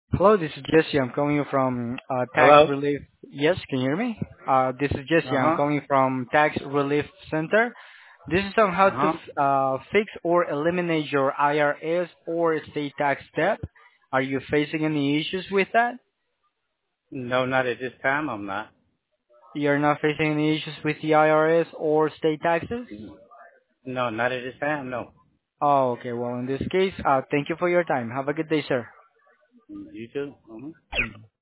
Hello, this is Jesse. I'm calling you from Tax Hello? Relief. Yes, can you hear me? This is Jesse. I'm Uh-huh. calling you from Tax Relief Center. This is on how to Uh-huh. fix or eliminate your IRS or estate tax debt. Are you facing any issues with that? No, not at this time, I'm not. You're not facing any issues with the IRS or state taxes? No, not at this time, no. Oh, okay. Well, in this case, thank you for your time. Have a good day, sir. You too? Uh-huh. Thank you.